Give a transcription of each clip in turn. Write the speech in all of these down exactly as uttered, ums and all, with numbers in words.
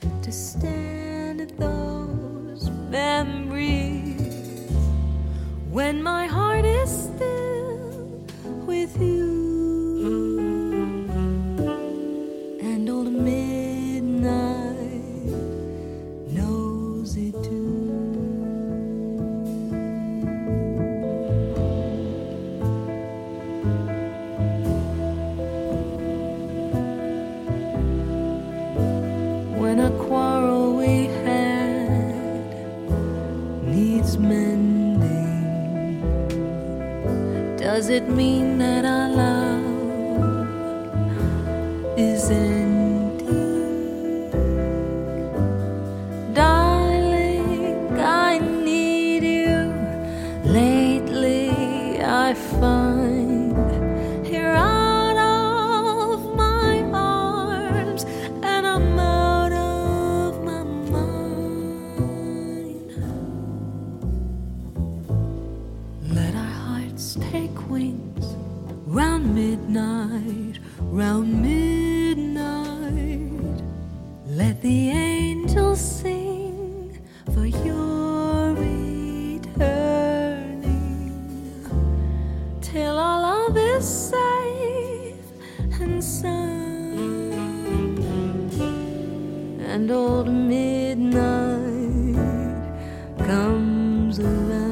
to stand at those memories when my heart is still with you. And old midnight knows it too. When a quarrel we had needs mending, does it mean that our love is ending? Darling, I need you. Lately I find you're out of my arms and I'm out of my mind. Let our hearts take wings round midnight, round midnight. Let the angels sing for your returning, till our love is safe and sound, and old midnight comes around.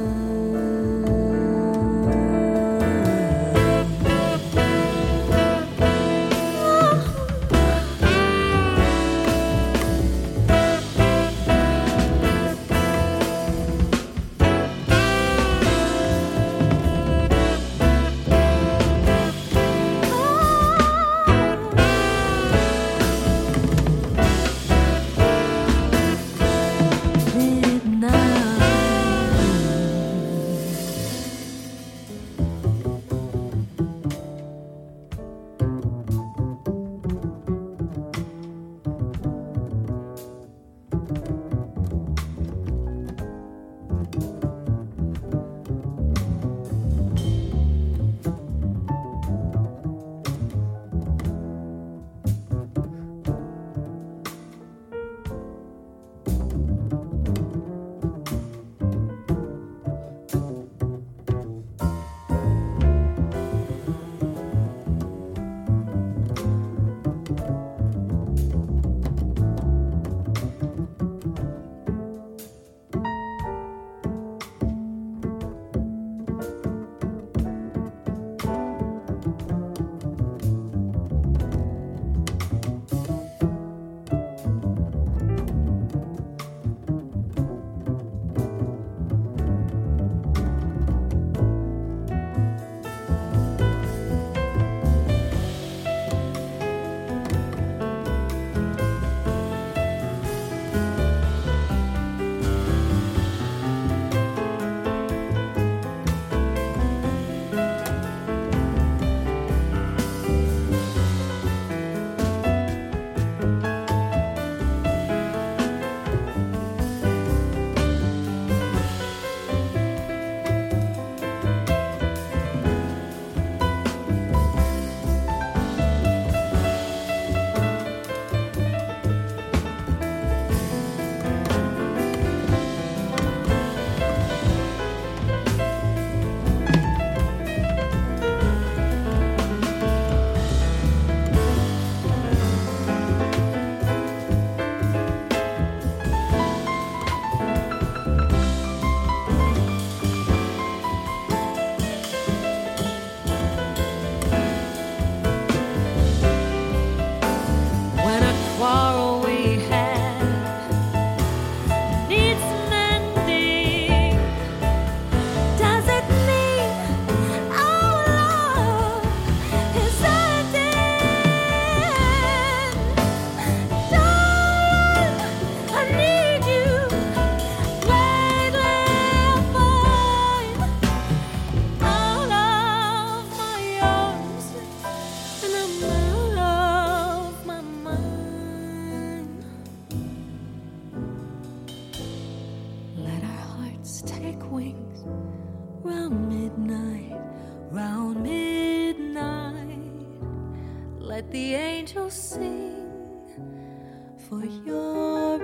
Let the angels sing for your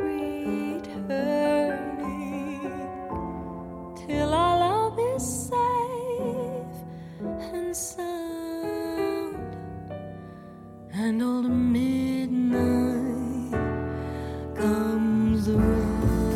returning, till our love is safe and sound, and all the midnight comes around.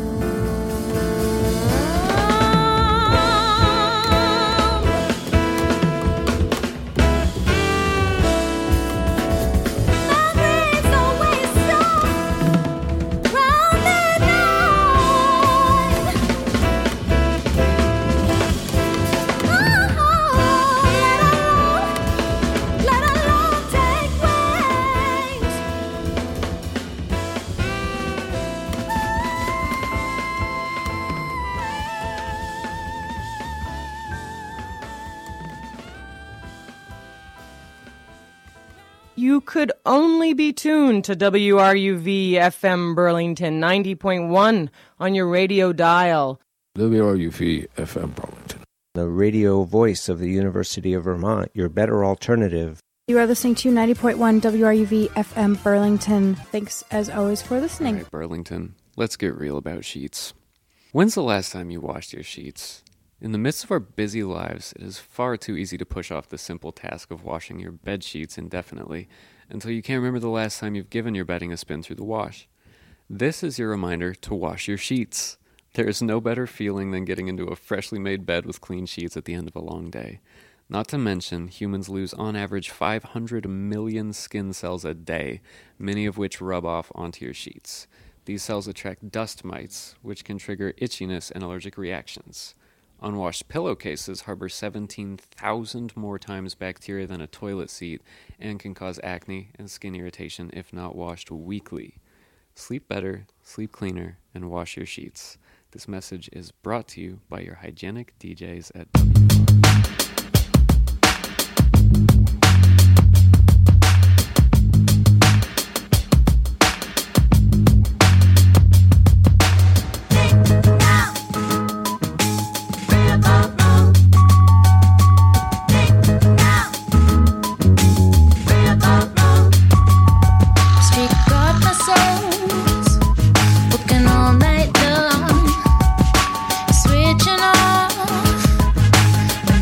You could only be tuned to W R U V F M Burlington ninety point one on your radio dial. W R U V F M Burlington, the radio voice of the University of Vermont, your better alternative. You are listening to ninety point one W R U V F M Burlington. Thanks, as always, for listening. All right, Burlington, let's get real about sheets. When's the last time you washed your sheets? In the midst of our busy lives, it is far too easy to push off the simple task of washing your bed sheets indefinitely until you can't remember the last time you've given your bedding a spin through the wash. This is your reminder to wash your sheets. There is no better feeling than getting into a freshly made bed with clean sheets at the end of a long day. Not to mention, humans lose on average five hundred million skin cells a day, many of which rub off onto your sheets. These cells attract dust mites, which can trigger itchiness and allergic reactions. Unwashed pillowcases harbor seventeen thousand more times bacteria than a toilet seat and can cause acne and skin irritation if not washed weekly. Sleep better, sleep cleaner, and wash your sheets. This message is brought to you by your hygienic D Js at W R. Switching off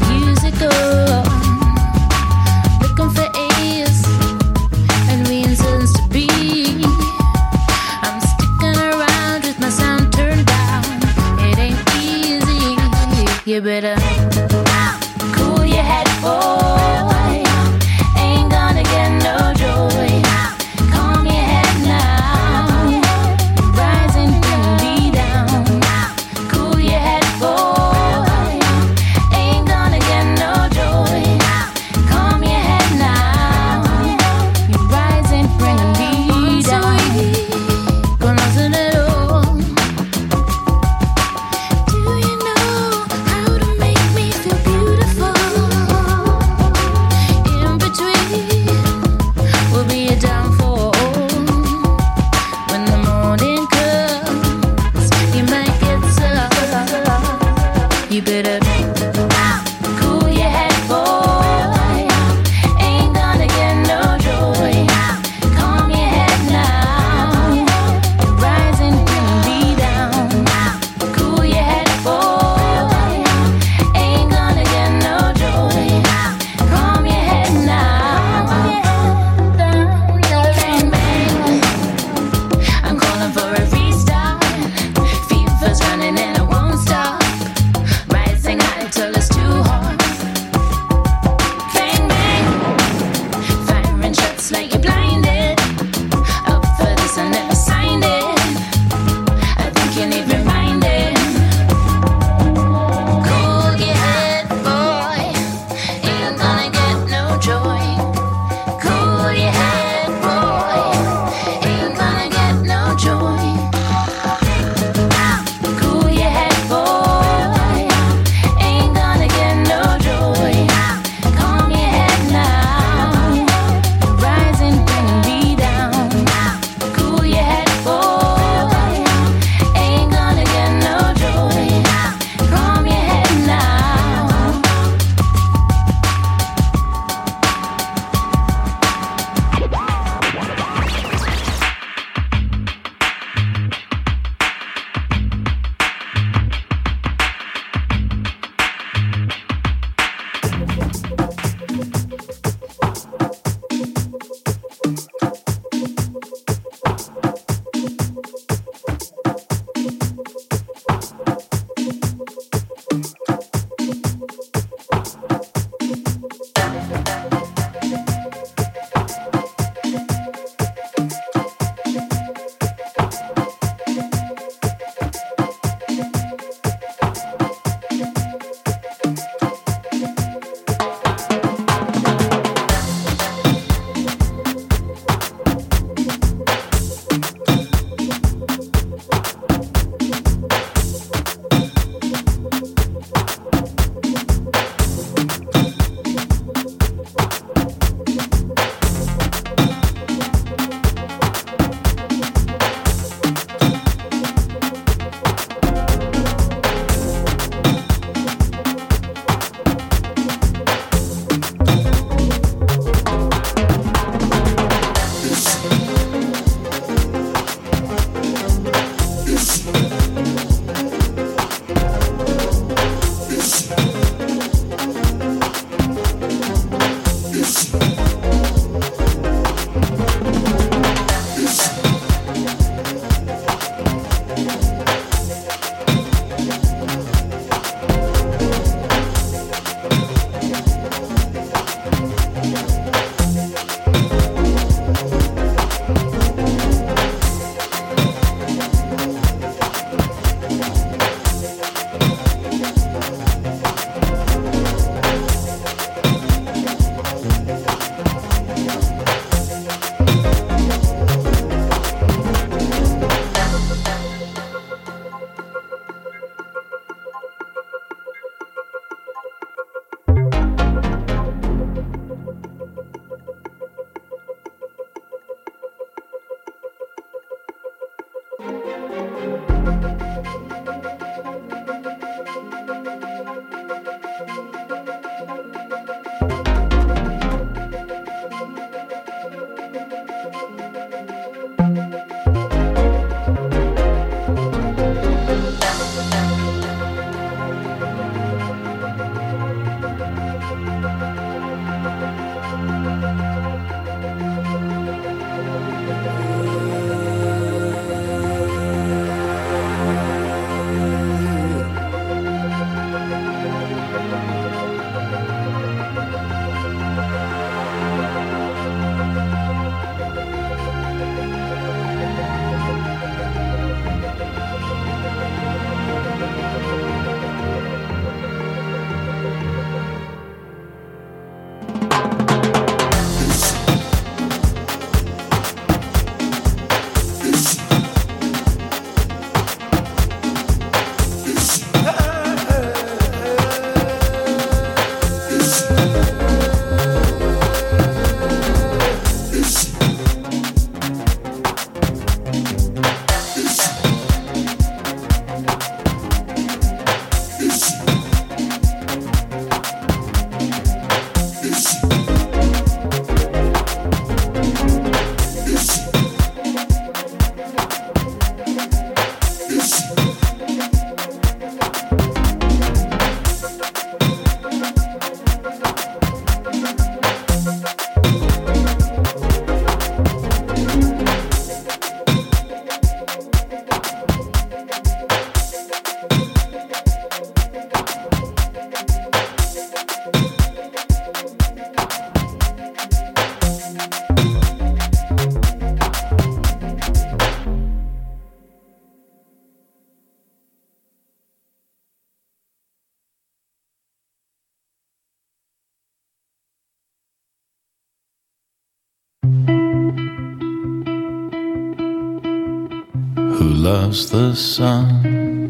Who loves the sun?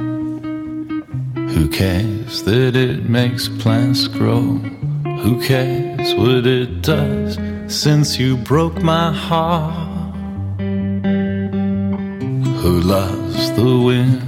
Who cares that it makes plants grow? Who cares what it does since you broke my heart? Who loves the wind?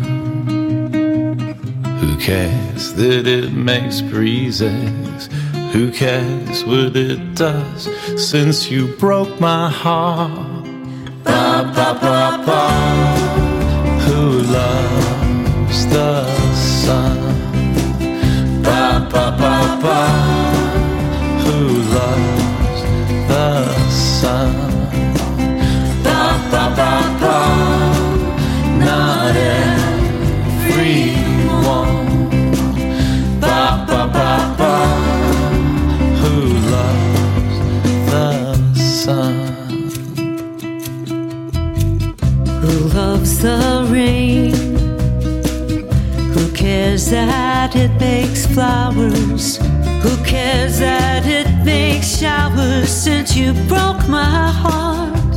Who cares that it makes breezes? Who cares what it does since you broke my heart? Ba, ba, ba, ba. Who loves the sun? Ba, ba, ba, ba. Who loves the sun? Ba, ba, ba, ba. Not everyone. Ba, ba, ba, ba. Who loves the sun? Who loves the rain? Who cares that it makes flowers? Who cares that it makes showers since you broke my heart?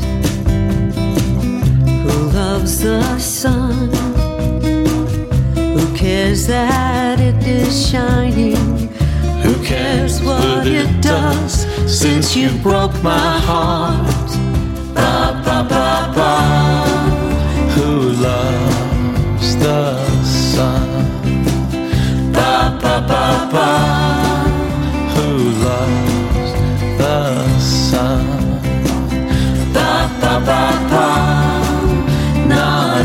Who loves the sun? Who cares that it is shining? Who cares what it does since you broke my heart? Ba, ba, ba, ba. Who loves the sun? Ba, ba, ba, ba. Who loves the sun? Ba, ba, ba, ba. Not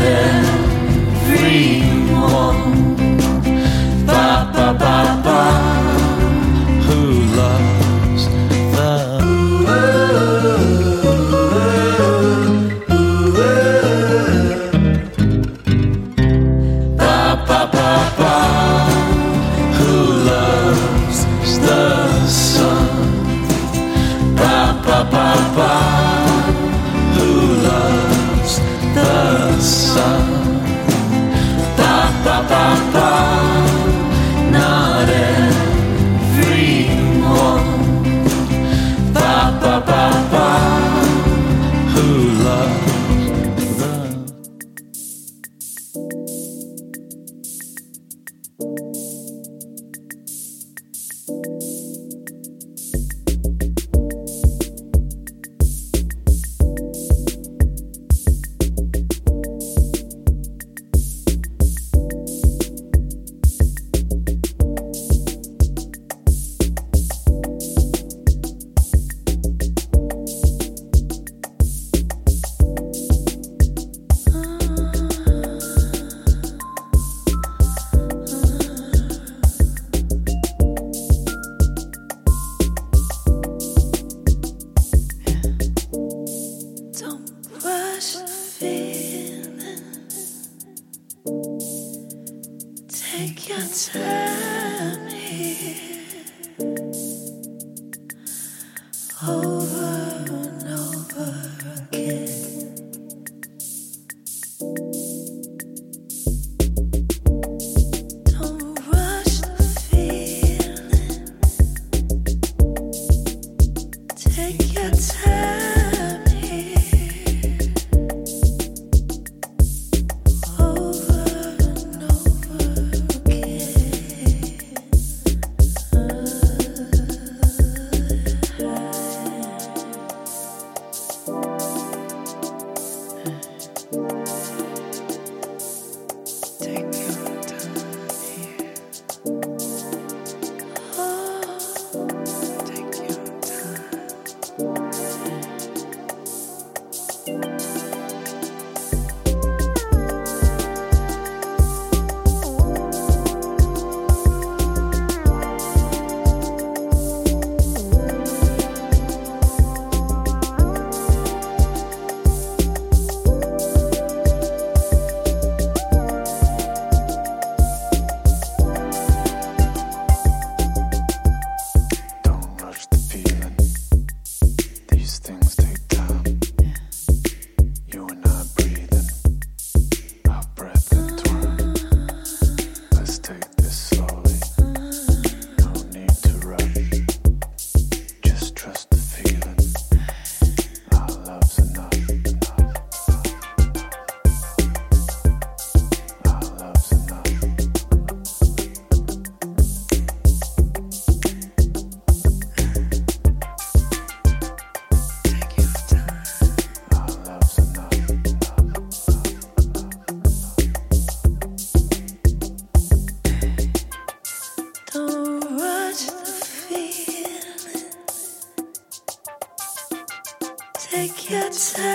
everyone. Ba, ba, ba, ba. Who loves the time here over and over again. Don't rush the feeling. Take your time here over and over again. Take your time here. Oh, take your time. Don't rush the feeling. These things take time. You and I breathing, our breath entwined. Let's take this slowly. No need to rush. Just trust the feeling. Our love's enough, enough. Our love's enough. Take your time. Our love's enough, Don't rush the feeling. Take your time.